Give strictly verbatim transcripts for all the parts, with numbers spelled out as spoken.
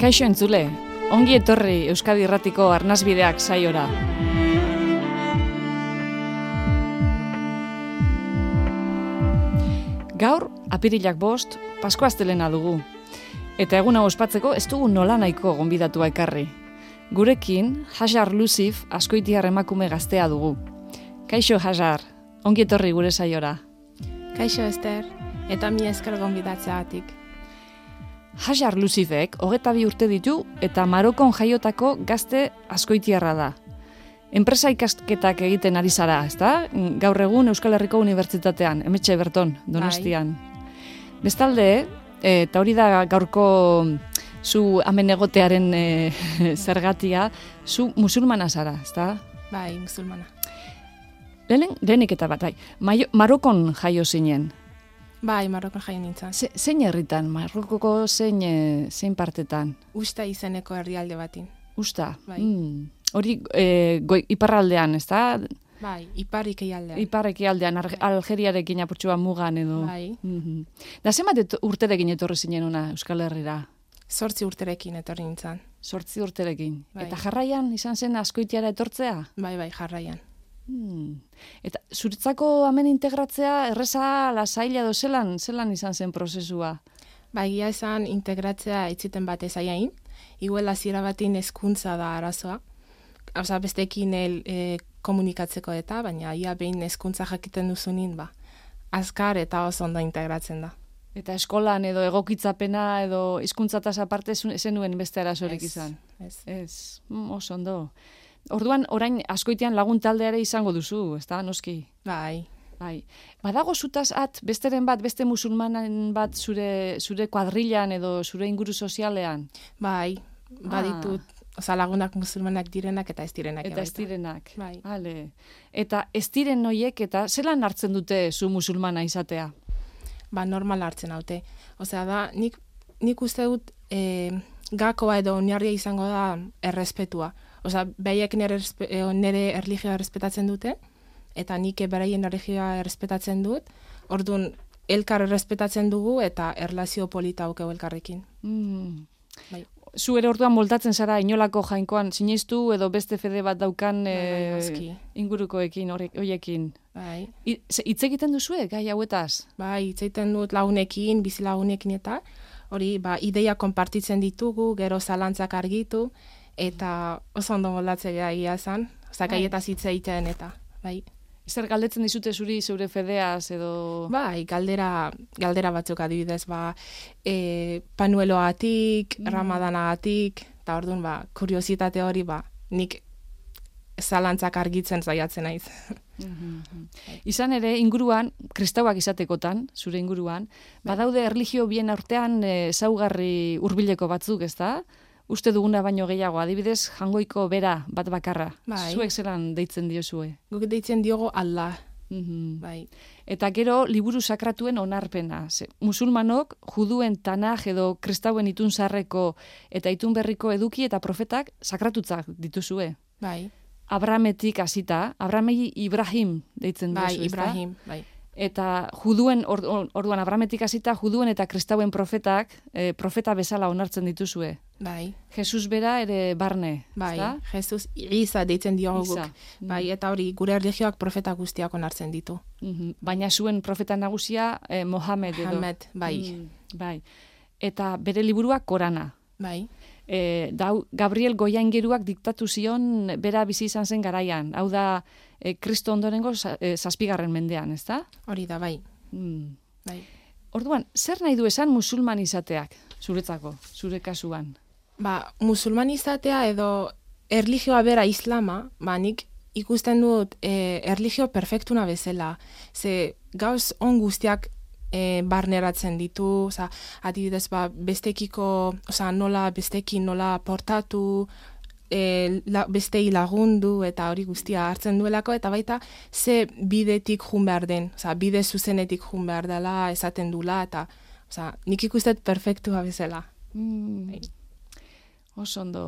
Kaixo entzule, ongi etorri Euskadi Irratiko Arnasbideak saiora. Gaur, apirilak bost, Pasko astelena dugu. Eta eguna ospatzeko ez dugu nola nahiko gonbidatua ekarri. Gurekin, Hajar Lusif askoitiar emakume gaztea dugu. Kaixo Hajar, ongi etorri gure saiora. Kaixo Ester, eta mi esker gonbidatzeagatik. Hajar Lusifek hogeta bi urte ditu eta Marokon jaiotako gazte askoitiarra da. Enpresa ikasketak egiten ari zara, ezta? Gaur egun Euskal Herriko Unibertsitatean, Emetxe Berton, Donostian. Bai. Bestalde, eta hori da gaurko zu hemen egotearen e, zergatia, zu musulmana zara, ezta? Bai, musulmana. Lehen, lehenik eta bat, bai. Maio, Marokon jaio zinen. Bai, Marokon jaio nintzen. Ze, zein herritan, Marokoko zein, e, zein partetan? Usta izeneko herrialde batin. Usta? Bai. Mm. Hori e, goi, iparraldean, ez da? Bai, ipar ikialdean. Ipar ikialdean, Algeriarekin apurtxua mugan edo. Bai. Mm-hmm. Da, zenbat urterekin etorri zinen ona Euskal Herrira? Zortzi urterekin etorri nintzen. Zortzi urterekin. Bai. Eta jarraian izan zen askoitiara etortzea? Bai, bai, jarraian. Hmm. Eta zuretzako hemen integratzea erreza lasaila edo zelan, zelan izan zen prozesua? Bai, gia esan integratzea itziten bat ezaiain. Igual hasiera batin hezkuntza da arazoa. Osa, bestekin el, e, komunikatzeko eta, baina ia behin hezkuntza jakiten duzunin, ba, azkar eta oso ondo integratzen da. Eta eskolan edo egokitzapena edo hizkuntzataz aparte zenuen beste arazorik izan? Ez. Ez, mm, oso ondo. Orduan, orain askoitean lagun taldeare izango duzu, ezta, noski? Bai. Bai. Badago zutaz at, besteren bat, beste musulmanen bat zure, zure kuadrilan edo zure inguru sozialean? Bai, baditut. Ah. Osa lagunak musulmanak direnak eta ez direnak. Eta ez direnak. Bai. Hale. Eta ez diren noiek eta zelan hartzen dute zu musulmana izatea? Ba, normal hartzen haute. Osea da, nik, nik uste dut e, gakoa edo oinarria izango da errespetua. Osea, behaiek nire, nire erlijioa errespetatzen dute, eta nik beraien erlijioa errespetatzen dut, orduan elkar errespetatzen dugu eta erlazio polita aukeu elkarrekin. Mm. Bai. Zu ere orduan moldatzen zara inolako jainkoan sinestu edo beste fede bat daukan bai, e, ingurukoekin horiekin. Bai. Hitz egiten duzue gai hauetaz? Bai, hitz egiten dut lagunekin, bizi lagunekin eta hori ba ideia konpartitzen ditugu, gero zalantzak argitu eta oso ondo moldatzea egia izan, osea gaietaz hitz egiten eta bai. Zer galdetzen dizute zuri zure fedeaz edo? Bai, galdera, galdera batzuk adibidez, ba, e, panueloatik, mm. ramadanagatik, eta orduan, ba, kuriositate hori, ba, nik zalantzak argitzen zaiatzen naiz. Mm-hmm. Izan ere, inguruan, kristauak izatekotan, zure inguruan, badaude erlijio bien artean ezaugarri hurbileko batzuk, ez da? Uste duguna baino gehiago, adibidez, jangoiko bera bat bakarra. Bai. Zuek zelan deitzen diozue? Guk deitzen diogo Allah. Mm-hmm. Bai. Eta gero, liburu sakratuen onarpena. Ze, musulmanok, juduen Tanaj edo kristauen itun zarreko eta itun berriko eduki eta profetak sakratutzak dituzue. Bai. Abrametik hasita, Abrahami Ibrahim deitzen bai, duzu, ezta? Ibrahim, bai. Eta juduen, or, or, orduan Abrametik hasita, juduen eta kristauen profetak, eh, profeta bezala onartzen dituzue. Bai. Jesus bera ere barne, bai. ezta? Jesus Isa deitzen diogu guk. Mm. Bai, eta hori gure erlijioak profeta guztiak onartzen ditu. Mm-hmm. Baina zuen profeta nagusia eh, Mohamed edo. Mohamed, bai. Mm, bai. Eta bere liburua Korana. Bai. E, da, Gabriel Goiaingeruak diktatu zion bera bizi izan zen garaian. Hau da, e, Kristo ondorengo e, zazpigarren mendean, ez da? Hori da, bai. Mm. Bai. Orduan, zer nahi du esan musulman izateak, zuretzako, zure kasuan? Ba, musulman izatea edo erlijioa bera islama, ba, nik ikusten dut e, erlijio perfektuna bezala. Ze gauz on guztiak E, barneratzen ditu, oza, adibidez, ba, bestekiko, oza, nola bestekin nola portatu, e, la, bestei lagundu, eta hori guztia hartzen duelako, eta baita, ze bidetik jun behar den, oza, bide zuzenetik jun behar dela, esaten dula, eta, oza, nik ikustet perfektua bezala. Mm. Oso ondo.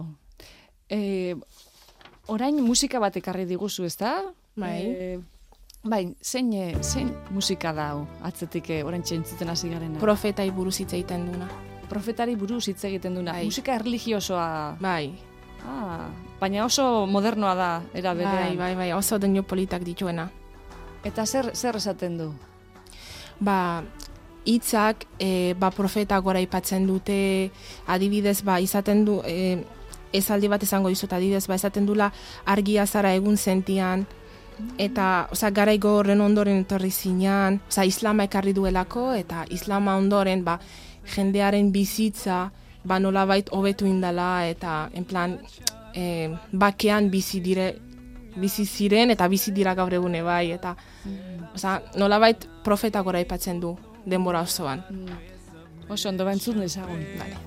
E, orain musika bat ekarri diguzu, ez da? Bai. E, Bai, zein, zein musika da hau, atzetik orain txentzuten hasi garena? Profetai buruz hitz egiten duna. profetari buruz hitz egiten duna. Bai. Musika erlijiosoa. Bai. Ah, baina oso modernoa da, era berean. Bai, bai, bai, oso doinu politak dituena. Eta zer, zer esaten du? Ba, hitzak e, ba, profeta gora aipatzen dute, adibidez, ba, izaten du, e, esaldi bat esango dizut, adibidez, ba, esaten dula argia zara egun sentian, eta, oza, garaigo horren ondoren etorri zinean, oza, islama ekarri duelako, eta islama ondoren, ba, jendearen bizitza, ba, nolabait hobetu indala, eta, en plan, e, bakean bizi dire, bizi ziren, eta bizi dira gaur egune bai, eta, mm. oza, nolabait profeta gora aipatzen du, denbora osoan. Mm. Oso ondo bantzun dezagun. Vale.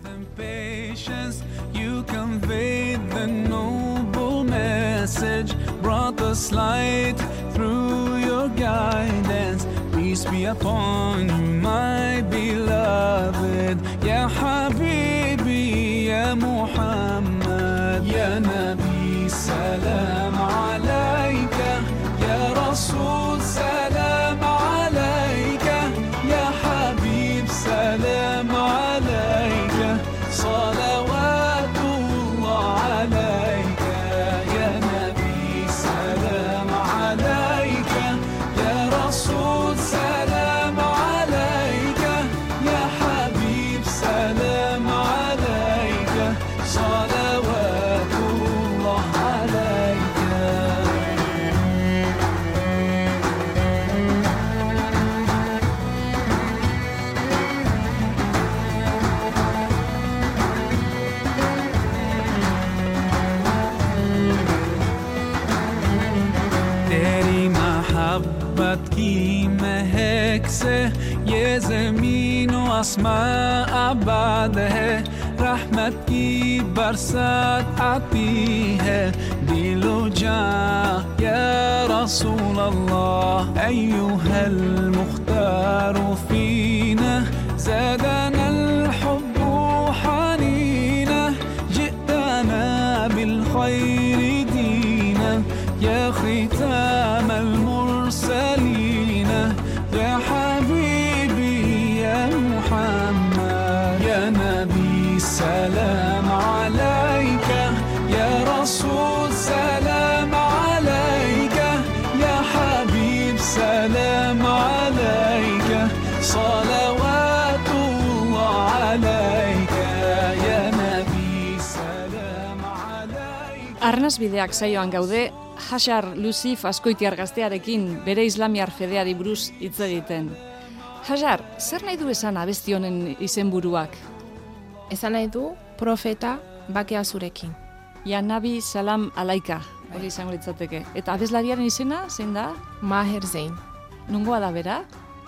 You conveyed the noble message, brought us light through your guidance. Peace be upon you, my beloved. Ya Habibi, ya Muhammad, ya Nabi, salam alayka, ya Rasul, salam alayka, ya Habib, salam alayka, salawatullah alayka, ya Nabi, salam alayka, ya Rasul, salam alayka, ya Habib, salam alayka, salawatullah alayka. तेरी मोहब्बत की महक से ये ज़मीन व आसमां आबाद है, रहमत की बरसात आती है दिलो जां या रसूल अल्लाह अय्युहल मुख्तार फीना ज़ादना الحب حنينا جئتنا بالخير دينا يا ختام المرسلين يا حبيبي يا محمد يا نبي سلام عليك يا رسول سلام عليك يا حبيب سلام عليك صلوات الله عليك يا نبي سلام عليك. Arnasbideak saioan gaude, Hajar Lusif Azkoitiar gaztearekin bere islamiar fedeari buruz hitz egiten. Hajar, zer nahi du esan abesti honen izenburuak? Esan nahi du profeta bakea zurekin. Ya Nabi Salam Alaika, hori izango litzateke. Eta abeslariaren izena, zein da? Maher Zein. Nongoa da bera?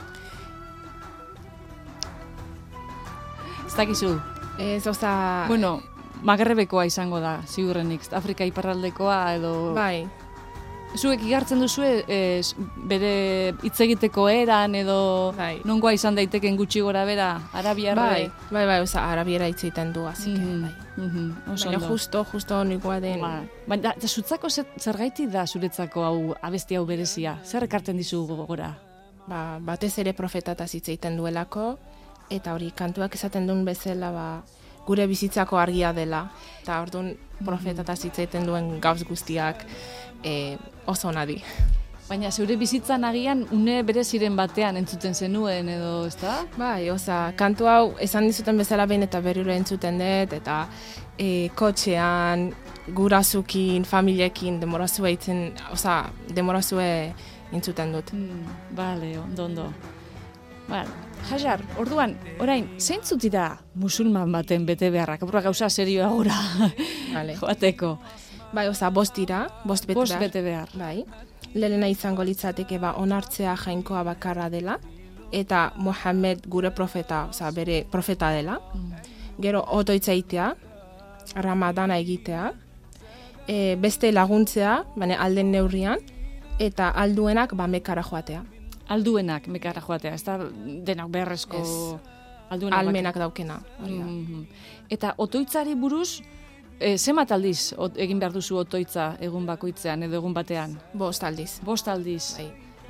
Ez dakizu. Ez, oza... Bueno, Magrebekoa izango da, ziurrenik, Afrika iparraldekoa edo... Bai. Zuek igartzen duzue e, bere hitz egiteko eran edo Bai. nongoa izan daiteken gutxi gora bera, arabiarra. Bai, bai, bai, oza, arabiera hitz egiten du, así que, Mhm, bai. mhm, oso Baina ondo. justo, justo nikoa den... Ba, baina, eta zutzako zer, zergaiti da zuretzako hau abesti hau berezia? Zer ekarten dizu gogora? Ba, batez ere profetataz hitz egiten duelako, eta hori kantuak esaten duen bezala, ba, gure bizitzako argia dela. Eta orduan profetataz hitz egiten duen gauz guztiak e, oso nadi. Baina zeure bizitzan agian une bereziren batean entzuten zenuen edo, ezta? Bai, oza, kantu hau esan dizuten bezala behin eta berriro entzuten dut, eta e, kotxean, gurazukin, familiekin, demorazue itzen, oza, demorazue entzuten dut. Mm, bale, ondo, ondo. Bale. Hajar, orduan, orain, zeintzuk dira musulman baten bete beharrak? Apurra gauza serioa gora Vale. joateko. Bai, oza, bost dira, bost bete Bost behar. bete behar. Bai. Lehena izango litzateke ba onartzea jainkoa bakarra dela, eta Muhammed gure profeta, oza, bere profeta dela. Gero otoitza egitea, Ramadana egitea, e, beste laguntzea, baina alden neurrian, eta alduenak ba mekara joatea. Alduenak mekara joatea, ez da denak beharrezko Ez. alduenak. Almenak daukena. Hori da. Mhm. Eta otoitzari buruz, e, zenbat aldiz ot, egin behar duzu otoitza egun bakoitzean edo egun batean? Bost aldiz. Bost aldiz. Bai.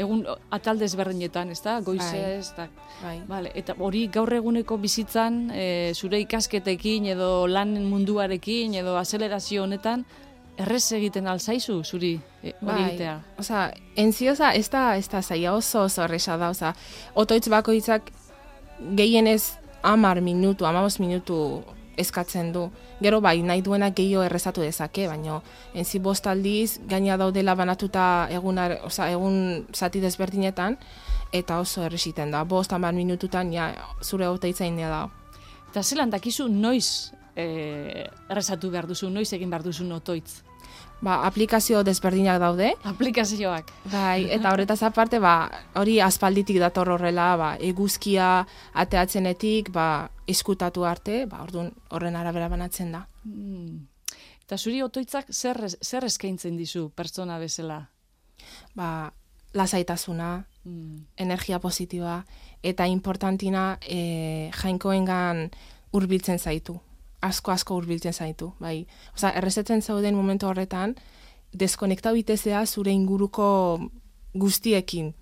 egun atal desberdinetan, ezta? Goizez, eta Bai. vale, eta hori gaur eguneko bizitzan, e, zure ikasketekin edo lan munduarekin edo azelerazio honetan errez egiten alzaizu zuri e, hori egitea. Osea, en sí, osea, ez da, ez da zaila, oso oso erresa da, osea, otoitz bakoitzak gehienez hamar minutu, hamabost minutu eskatzen du. Gero bai, nahi duena gehiago errezatu dezake, baina enzi bost aldiz gaina daudela banatuta egun, oza, egun zati desberdinetan, eta oso erreziten da. Bost hamar minututan ja, zure oteitzain da. Eta zelan dakizu noiz e, errezatu behar duzu, noiz egin behar duzu otoitz? Ba, aplikazio desberdinak daude. Aplikazioak. Bai, eta horretaz aparte, ba, hori aspalditik dator horrela, ba, eguzkia ateatzenetik, ba, eskutatu arte, ba, orduan horren arabera banatzen da. Hmm. Eta zuri otoitzak zer, zer eskaintzen dizu pertsona bezala? Ba, lasaitasuna, hmm. energia positiboa, eta importantina e, jainkoengan hurbiltzen zaitu. Asko asko hurbiltzen zaitu, bai. Osea, errezetzen zauden momentu horretan, deskonektau itezea zure inguruko guztiekin.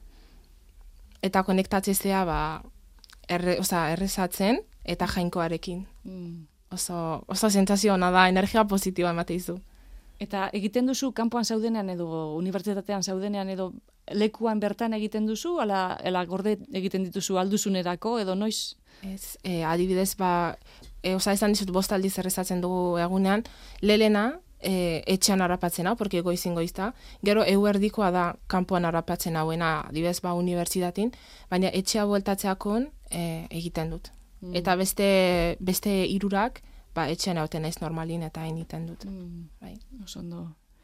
Eta konektatzezea, ba, erre, osea, errezatzen eta jainkoarekin. Mm. Oso, oso sentsazio ona da, energia positiboa emateizu. Eta egiten duzu kanpoan zaudenean edo unibertsitatean zaudenean edo lekuan bertan egiten duzu, ala, ala gorde egiten dituzu alduzunerako edo noiz? Ez, e, adibidez, ba, e, oza, esan dizut bost aldiz errezatzen dugu egunean, lelena e, etxean harrapatzen hau, porque goizin goizta, gero eguerdikoa da kanpoan harrapatzen hauena, adibidez, ba, unibertsitatin, baina etxea bueltatzeakon e, egiten dut. Mm. Eta beste, beste irurak, ba, etxean hauten naiz normalin eta egiten dut. Mm. Bai, oso ondo.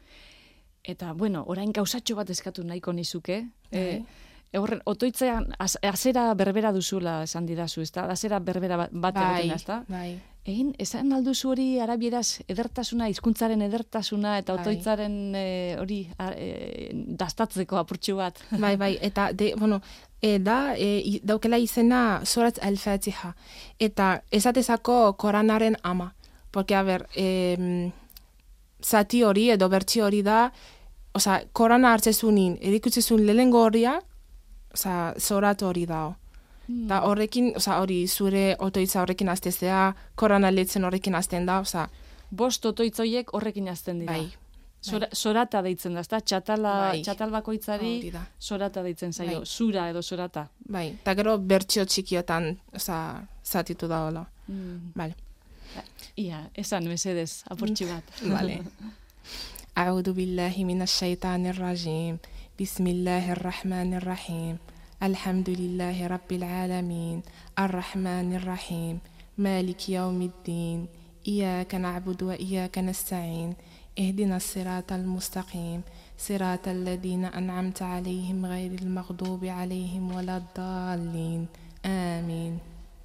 Eta, bueno, orain gauzatxo bat eskatu nahiko nizuke, bai. e, Horren, otoitzean, az, azera berbera duzula esan didazu, ezta? Azera berbera bat, bat bai, egoten, ezta? Bai, Egin, esan alduzu hori arabieraz edertasuna, hizkuntzaren edertasuna eta bai. otoitzaren e, hori e, dastatzeko apurtxu bat. Bai, bai, eta, de, bueno, e, da, e, daukela izena Surat al-Fatiha, eta esatezako Koranaren ama, porque, a ber, e, zati hori edo bertsi hori da, oza, Korana hartzezunin, edikutzezun lehengo horria, Osa, zorat hori da. Hmm. Da horrekin, osa, hori zure otoitza horrekin aztezea, korana letzen horrekin azten da, osa. Bost otoitzoiek horrekin azten dira. Bai. Zora, zorata deitzen da, ezta? Txatala, bai. Txatal bakoitzari zorata deitzen zaio. Bai. Zura edo zorata. Bai, eta gero bertxio txikiotan, osa, zatitu da hola. Hmm. Vale. Ia, esan mesedez, apurtxu bat. Vale. A'udhu billahi minash shaitanir rajim. بسم الله الرحمن الرحيم الحمد لله رب العالمين الرحمن الرحيم مالك يوم الدين إياك نعبد وإياك نستعين اهدنا الصراط المستقيم صراط الذين أنعمت عليهم غير المغضوب عليهم ولا الضالين آمين.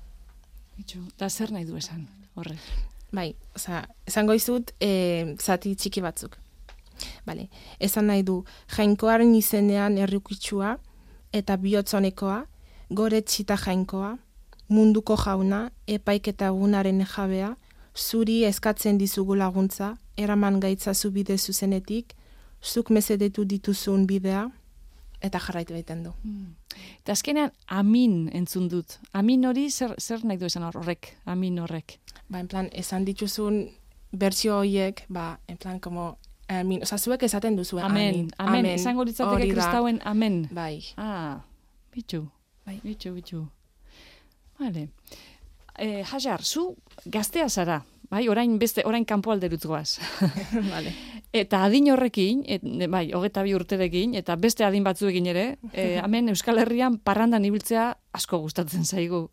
Da zer nahi du esan, horre? Bai, oza, esango izut, e, zati txiki batzuk. Bale, esan nahi du, jainkoaren izenean errukitsua eta bihotzonekoa, gore txita jainkoa, munduko jauna, epaiketa egunaren jabea, zuri eskatzen dizugu laguntza, eraman gaitzazu bide zuzenetik, zuk mesedetu dituzun bidea, eta jarraitu egiten du. Hmm. Eta azkenean, amin entzun dut. Amin hori, zer, zer nahi du esan horrek, amin horrek? Ba, en plan, esan dituzun bertsio horiek, ba, en plan, como... Amin, oza, zuek esaten duzu, amen. Amen, amen. Esango litzateke kristauen amen. Bai. Ah, bitxu. Bai. Bitxu, bitxu. Vale. Eh, Hajar, zu gaztea zara, bai, orain beste, orain kanpo alderutz goaz. Vale. Eta adin horrekin, et, bai, hogeta bi urterekin, eta beste adin batzuekin ere, eh, hemen Euskal Herrian parrandan ibiltzea asko gustatzen zaigu.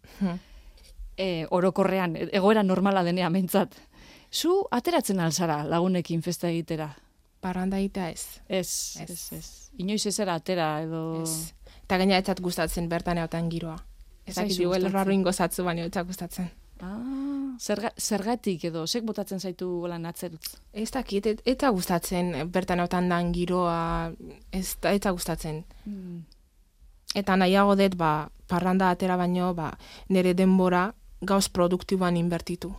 eh, orokorrean, egoera normala denean mentzat. Zu ateratzen alzara lagunekin festa egitera? Parranda egitea ez. Ez, ez, ez. ez. Inoiz ezera atera edo... Ez. Eta gaina etzat gustatzen bertan eotan giroa. Ezak idu, elorraro ingozatzu baino etzak gustatzen. Ah, zerga, zergatik edo, zek botatzen zaitu lan atzerutz? Ez dakit, et, eta gustatzen bertan eotan dan giroa, ez eta gustatzen. Hmm. Eta nahiago dut, ba, parranda atera baino, ba, nire denbora gauz produktiboan inbertitu.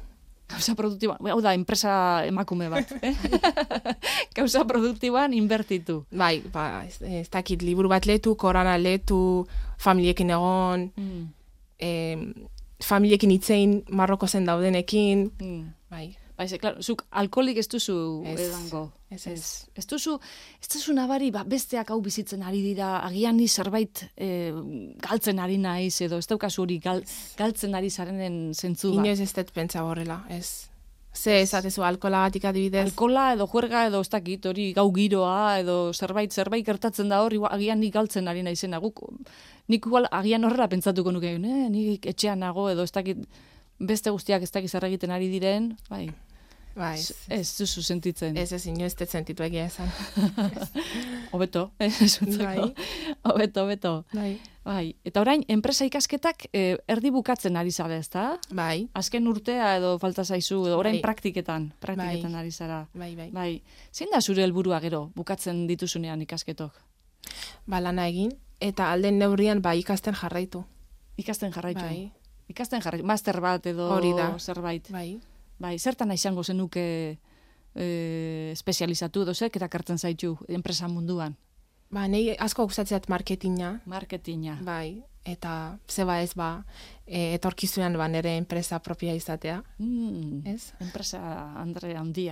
Gauza produktiboan, hau da, enpresa emakume bat, eh? Gauza produktiboan inbertitu. Bai, ba, ez, ez dakit, liburu bat letu, korana letu, familiekin egon, Mm. eh, familiekin itzein Marroko zen daudenekin, Mm. bai. Ba, ez, klaro, zuk alkoholik ez duzu Ez, edango. ez, ez. Ez duzu, ez duzu nabari, ba, besteak hau bizitzen ari dira, agian ni zerbait eh, galtzen ari naiz, edo ez daukazu hori gal, galtzen ari zarenen zentzu bat. Inoiz ez dut pentsa horrela, ez. Ze esatezu alkolagatik adibidez. Alkola edo juerga edo ez dakit, hori gau giroa edo zerbait zerbait gertatzen da hor, igual, agian nik galtzen ari naizena guk. Nik igual agian horrela pentsatuko nuke, eh, nik etxean nago edo ez dakit beste guztiak ez dakit zer egiten ari diren, bai. Bai, ez, Ez duzu sentitzen. ez, ez inoiz dut sentitu egia esan. Hobeto, ez utzeko. Bai. Hobeto, hobeto. Bai. Bai, eta orain enpresa ikasketak eh, erdi bukatzen ari zara, ezta? Bai, Azken urtea edo falta zaizu, edo orain Bai. praktiketan, praktiketan ari zara. bai, bai. Bai, zein da zure helburua gero, bukatzen dituzunean ikasketok? Ba, lana egin, eta alden neurrian ba ikasten jarraitu. Ikasten jarraitu. Bai, Ikasten jarraitu, master bat edo Hori da. zerbait. bai. Bai, zertan izango zenuke eh, espezializatu edo zek erakartzen zaitu enpresa munduan? Ba, nahi asko gustatzeat marketinga, Marketinga. bai, eta zeba ez ba, e, etorkizunean ba nere enpresa propia izatea, Mm, ez? enpresa Andre handia.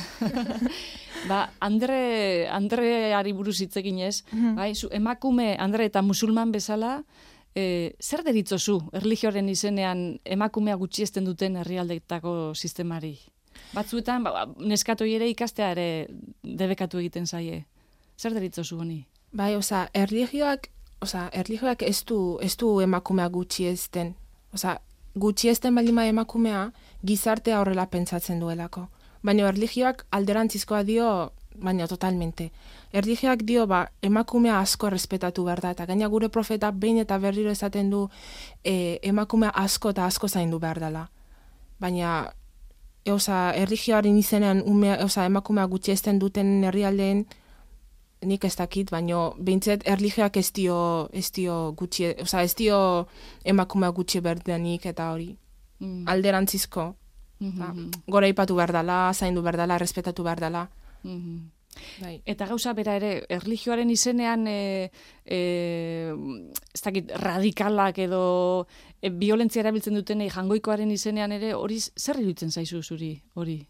Ba, Andre, Andreari buruz hitz eginez, bai, zu emakume Andre eta musulman bezala, e, zer deritzozu erlijioaren izenean emakumea gutxiesten duten herrialdeetako sistemari? Batzuetan, ba, neskatoi ere ikastea ere debekatu egiten zaie. Zer deritzozu honi? Bai, oza, erlijioak, oza, erlijioak ez du, ez du emakumea gutxiesten. Oza, gutxiesten balima emakumea gizartea horrela pentsatzen duelako. Baina erlijioak alderantzizkoa dio, baina totalmente. Erlijioak dio, ba, emakumea asko errespetatu behar da, eta gaina gure profeta behin eta berriro esaten du e, emakumea asko eta asko zaindu behar dela. Baina, e, oza, erlijioaren izenean ume, oza, emakumea gutxiesten duten herrialdeen, nik ez dakit, baino behintzet erlijioak ez dio, ez dio gutxi, oza, ez dio emakumea gutxi berdenik eta hori. Mm. Alderantzizko. Ba, Mhm. gora ipatu behar dela, zaindu behar dela, respetatu behar dela. Mhm. Bai. Eta gauza bera ere, erlijioaren izenean, e, e, ez dakit, radikalak edo e, violentzia erabiltzen dutenei jangoikoaren izenean ere, hori zer iruditzen zaizu zuri, hori?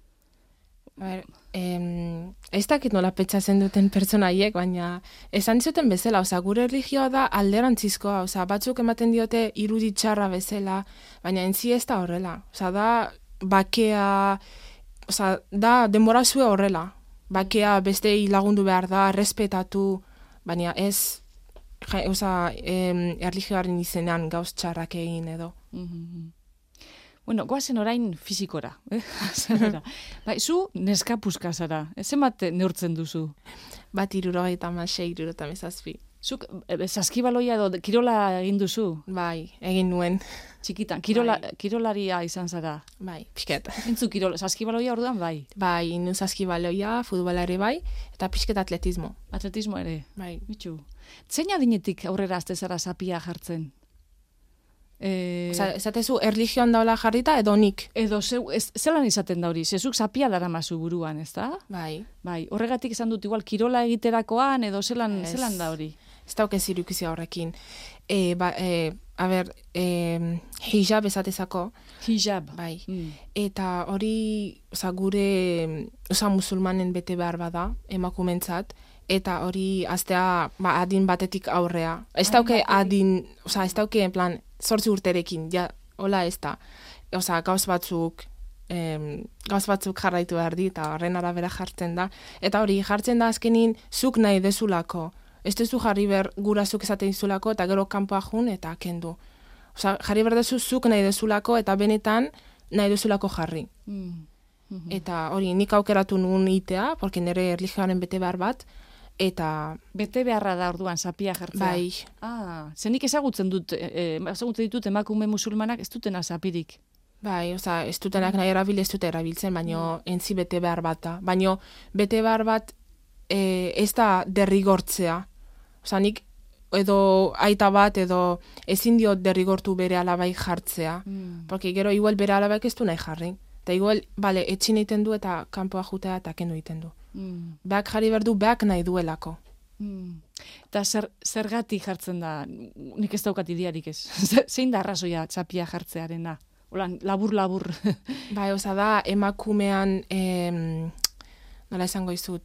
A ber, em, ez dakit nola pentsatzen duten pertsonaiek, baina esan dizuten bezala, oza, gure erlijioa da alderantzizkoa, oza, batzuk ematen diote irudi txarra bezala, baina entzi ez da horrela, oza, da bakea, oza, da denbora zue horrela, bakea bestei lagundu behar da, respetatu, baina ez, ja, oza, em, erlijioaren izenean gauz txarrak egin edo. Mhm. Bueno, goazen orain fizikora. Eh? Zerera. Bai, zu neska puska zara. Zenbat neurtzen duzu? Bat irurogeita amasei, irurogeita hamazazpi. Zuk e, saskibaloia edo kirola egin duzu? Bai, egin nuen, Txikitan, kirola, Bai. kirolaria izan zara. bai, pixket. Entzu kirola, saskibaloia orduan bai. Bai, nuzazkibaloia, futbola ere bai, eta pixket atletismo. Atletismo ere. Bai. Bitxu. Zein adinetik aurrera azte zara sapia jartzen? E, Osa, esatezu erlijioan daula jarrita edo nik. edo zeu, ez, zelan izaten da hori? Zezuk sapia daramazu buruan, ez da? Bai, Bai, horregatik esan dut igual kirola egiterakoan edo zelan, Ez. zelan da hori? ez dauk ez irukizia horrekin. E, ba, e, a ber, e, hijab esatezako, Hijab. bai. Mm. Eta hori, oza, gure, oza, musulmanen bete behar bada, emakumentzat, eta hori aztea ba, adin batetik aurrea. Ez dauke adin, oza, ez dauke, en plan, zortzi urterekin, ja, hola ez da. Oza, gauz batzuk, em, gauz batzuk jarraitu behar di, eta horren arabera jartzen da. Eta hori, jartzen da azkenin, zuk nahi dezulako. Ez duzu jarri behar gurazuk esaten dizulako, eta gero kanpoa jun, eta kendu. Oza, jarri behar dezu zuk nahi dezulako, eta benetan nahi dezulako jarri. Mm. Mhm. Eta hori, nik aukeratu nuen itea, porque nire erlijioaren bete behar bat, eta Bete beharra da orduan sapia jartzea. bai, Ah, zenik ezagutzen dut, e, e, ezagutzen ditut emakume musulmanak ez dutena sapirik. bai, oza, ez dutenak nahi erabili, ez dute erabiltzen, baino entzi bete behar bat da. Baino bete behar bat e, ez da derrigortzea. Oza, nik edo aita bat edo ezin diot derrigortu bere alabai jartzea. Mm. Porque gero igual bere alabaik ez du nahi jarri. Eta igual, bale, etxin egiten du eta kanpoa jutea eta kendu egiten du. Mm. Beak jarri behar du, beak nahi duelako. Mm. Eta zer, zergatik jartzen da, nik ez daukat idearik ez, zein da arrazoia txapia jartzearena? Olan, labur-labur. Bai, oza da, emakumean, em, nola esango izut,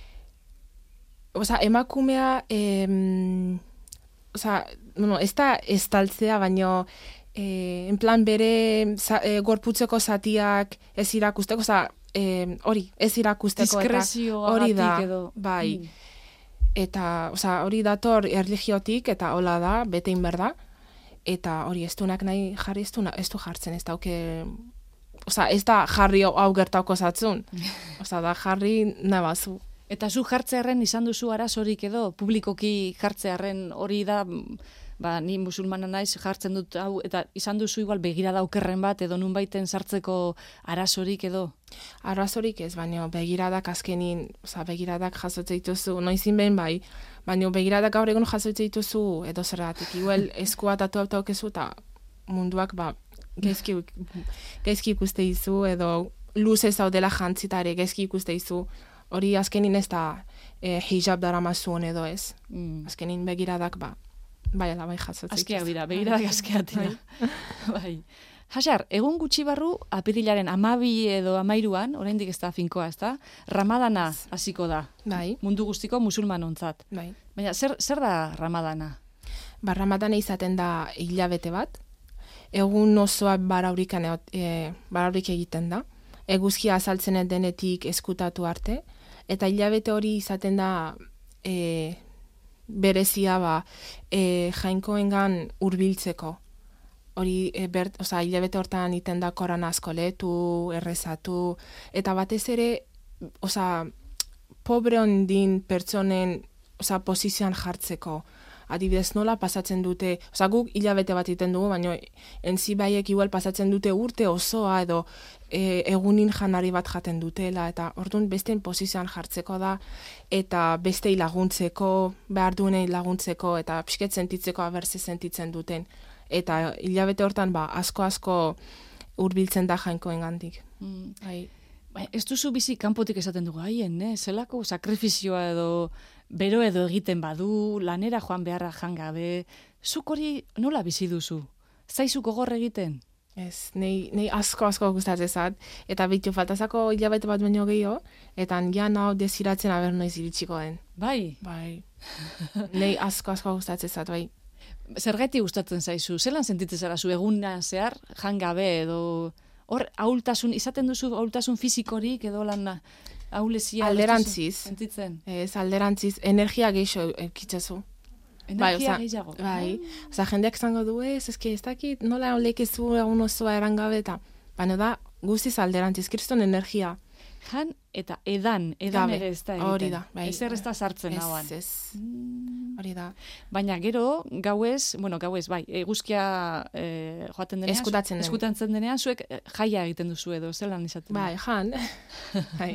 oza, emakumea, em, oza, bueno, ez da estaltzea, baino, eh, en plan bere za, eh, gorputzeko zatiak ez irakusteko, oza, eh, hori, ez irakusteko. Diskrezioagatik hori da, edo. bai. Mm. Eta, oza, hori dator erlijiotik, eta hola da, bete inberda, eta hori ez dunak nahi jarri ez du, ez du jartzen, ez dauke, oza, ez da jarri hau gertauko zatzun, oza, da jarri nabazu. Eta zu jartzearen izan duzu arazorik edo, publikoki jartzearen hori da, ba, ni musulmana naiz jartzen dut hau, eta izan duzu igual begirada okerren bat, edo nunbaiten sartzeko arazorik edo? Arazorik ez, baina begiradak azkenin, oza, begiradak jasotzen dituzu, noizin behin bai, baina begiradak gaur egun jasotzen dituzu, edo zergatik, igual eskua tatu hau taukezu, eta munduak, ba, gaizki, gaizki ikuste dizu, edo luze zaudela jantzitare gaizki ikuste dizu, hori azkenin ez da eh, hijab daramazuen edo ez. Mm. Azkenin begiradak, ba, bai ala bai jasotzen. Askeak dira, begiradak askeak dira. Bai. Haxar, egun gutxi barru, apirilaren amabi edo amairuan, oraindik ez da finkoa, ez da? Ramadana hasiko da. Bai. Mundu guztiko musulmanontzat. Bai. Baina, zer, zer da Ramadana? Ba, Ramadana izaten da hilabete bat. Egun osoa baraurik, e, baraurik egiten da. Eguzkia azaltzen denetik eskutatu arte. Eta hilabete hori izaten da e, berezia ba, e, jainkoengan hurbiltzeko. Hori, e, bert, oza, hilabete hortan iten da koran asko letu, errezatu, eta batez ere, oza, pobre ondin pertsonen, oza, posizioan jartzeko. Adibidez, nola pasatzen dute, oza, guk hilabete bat iten dugu, baina enzi baiek igual pasatzen dute urte osoa edo e, egunin janari bat jaten dutela, eta orduan besteen posizioan jartzeko da, eta bestei laguntzeko, behar duenei laguntzeko, eta pixket sentitzeko abertze sentitzen duten. Eta hilabete hortan, ba, asko-asko hurbiltzen da jainkoengandik. Mm. Bai. Ba, ez duzu bizi kanpotik esaten dugu, haien, ne? Zelako sakrifizioa edo bero edo egiten badu, lanera joan beharra jangabe, zuk hori nola bizi duzu? Zaizu gogor egiten? Ez, nei, nei asko-asko gustatzen zat, eta bitu faltazako hilabete bat baino gehiago, eta ja nao desiratzen aber noiz iritsiko den. Bai? Bai. Nei asko-asko gustatzen zat, bai. Zergaiti gustatzen zaizu? Zelan sentitzen zara zu egunean zehar jangabe edo hor ahultasun izaten duzu ahultasun fisikorik edo lan ahulezia alderantziz sentitzen? Ez, alderantziz energia gehiago ekitzazu. Energia bai, gehiago. Bai, oza, jendeak zango du, ez, eski ez dakit, nola olekezu egun osoa erangabe eta, baina da, guztiz alderantziz, kriston energia. Jan eta edan, edan Gabe, ere ez da egiten. hori da, bai. Ezer ez da sartzen Ez, hauan. ez, hori da. Baina gero, gauez, bueno, gauez, bai, eguzkia eh, joaten denean, Eskutatzen den. eskutatzen denean, zuek eh, jaia egiten duzu edo, zelan izaten da? Bai, jan. Bai.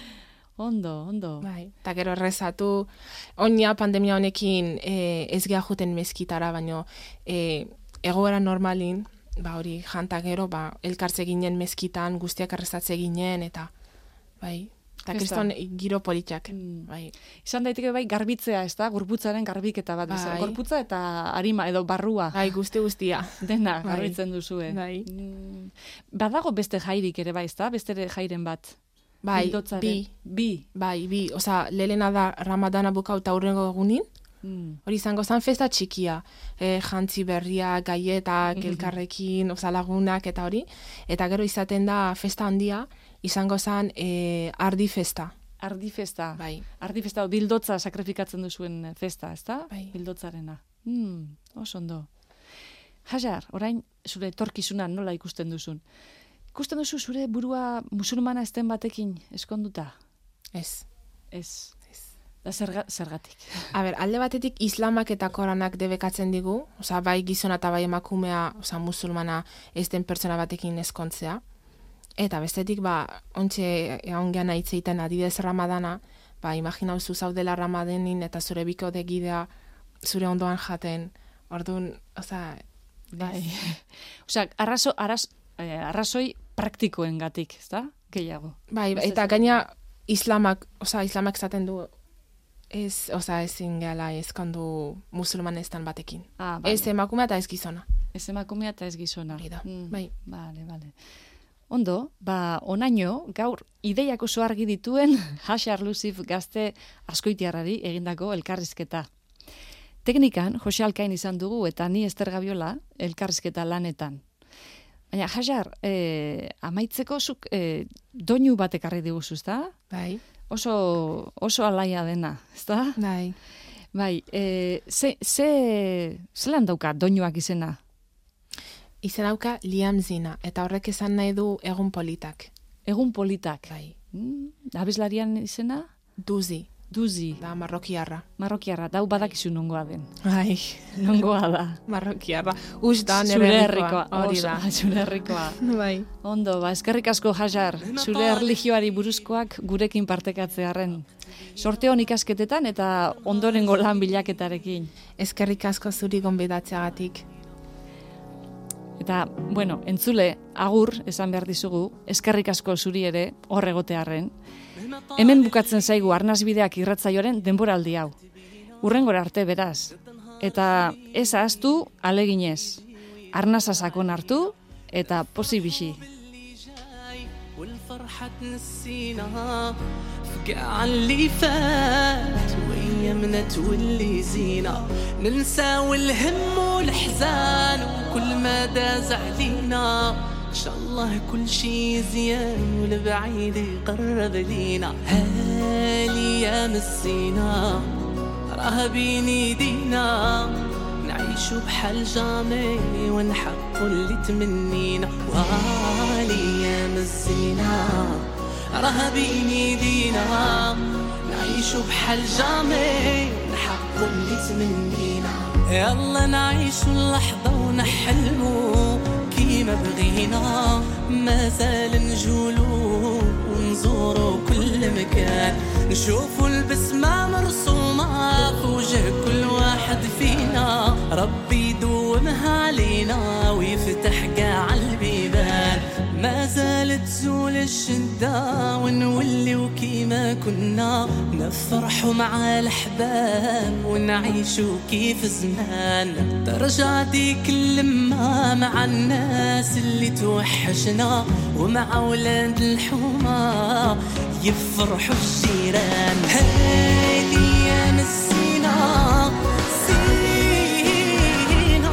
Ondo, ondo. Bai, eta gero errezatu, oina pandemia honekin e, ez geha juten meskitara, baino e, egoera normalin, ba hori janta gero, ba, elkartze ginen meskitan, guztiak errezatze ginen, eta bai, eta kriston giro politiak, Mm. bai. Izan daiteke bai garbitzea, ez da? Gorputzaren garbiketa bat bezala. Bai. Gorputza eta arima edo barrua. Bai, guzti guztia. Dena Bai. garbitzen duzue. Bai. Mm. Badago beste jairik ere bai, ez da? Beste ere jairen bat. Bai, Bildotzaren. bi, Bi. bai, bi, oza, lehena da Ramadana bukau eta hurrengo egunin, Mm. hori izango zan festa txikia, e, jantzi berria, gaietak, Mhm. elkarrekin, oza, lagunak eta hori, eta gero izaten da festa handia, izango zan e, ardi festa. Ardi festa. Bai. Ardi festa, bildotza sakrifikatzen duzuen festa, ez da? Bai. Bildotzarena. Mm, oso ondo. Hajar, orain zure etorkizunan nola ikusten duzun? Ikusten duzu zure burua musulmana ezten batekin eskonduta? Ez. Ez. Da zerga, zergatik. A ber, alde batetik islamak eta koranak debekatzen digu, oza, bai gizona eta bai emakumea, oza, musulmana ez den pertsona batekin eskontzea. Eta bestetik, ba, ontxe ongean aitzeiten adibidez Ramadana, ba, imaginau zu zaudela Ramadanin eta zure biko degidea zure ondoan jaten, orduan, oza, Bai. Osea, arrazo, arraz, eh, arrazoi praktikoengatik, ezta? Gehiago. Bai, eta gaina islamak, oza, islamak zaten du ez, oza, ezin gehala ezkondu musulmanestan batekin. Ah, vale. Ez emakumea eta ez gizona. Ez emakumea eta ez gizona. Hori da, Mm, bai. Bale, bale. Ondo, ba, onaino, gaur ideiak oso argi dituen Haxar Lusif gazte askoitiarrari egindako elkarrizketa. Teknikan, Jose Alkain izan dugu eta ni Ester Gabiola elkarrizketa lanetan. Baina, Haxar, eh, amaitzeko zuk eh, doinu bat ekarri diguzu, ezta? Bai. Oso, oso alaia dena, ezta? Bai. Bai, eh, ze, ze, zelan dauka doinuak izena? Izen dauka Liam Zina, eta horrek esan nahi du egun politak. Egun politak. Bai. Mm, abeslarian izena? Duzi, Duzi. da marrokiarra. Marrokiarra, dau badakizu nongoa den. Bai. Nongoa da. Marrokiarra. Us da Zure nire herrikoa. herrikoa. Hori da. Oso, zure herrikoa. Bai. Ondo, ba, eskerrik asko Hajar, zure erlijioari buruzkoak gurekin partekatzearren. Sorte hon ikasketetan eta ondorengo lan bilaketarekin. Eskerrik asko zuri gonbidatzeagatik. Eta, bueno, entzule, agur, esan behar dizugu, eskerrik asko zuri ere, hor egotearren. Hemen bukatzen zaigu arnasbideak irratzaioaren denboraldi hau. Urrengora arte beraz. Eta ez ahaztu aleginez. Arnasa sakon hartu eta posi bixi. والفرحة تنسينا فقع اللي فات وأيامنا تولي زينة ننسى والهم والحزان وكل ما داز علينا إن شاء الله كل شي زيان والبعيد يقرب لينا هالأيام الزينة راها بين ايدينا نعيشو بحال جامي ونحققو اللي تمنينا وهالأيام الزينة راها بين ايدينا نعيشو بحال جامي نحققو اللي تمنينا يلا نعيشو اللحظة ونحلمو كيما بغينا مازال نجولو ونزورو كل مكان نشوفو البسمة مرسومة في وجه كل واحد فينا ربي يدومها علينا ويفتح قاع البيبان ما زالت تزول الشدة ونوليو كيما كنا نفرحو مع الأحباب ونعيشو كيف زمان ترجع ديك اللمة مع الناس اللي توحشنا ومع ولاد الحومة يفرحوا الجيران هاي أيام الزينة زينة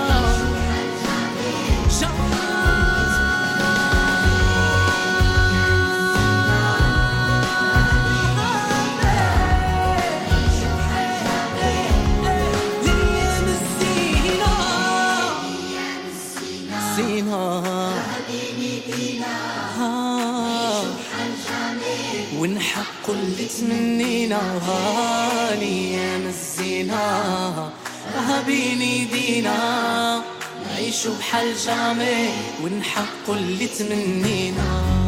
ونحققوا اللي تمنينا وهالأيام الزينة راها بين ايدينا نعيشوا بحال جامي ونحققوا اللي تمنينا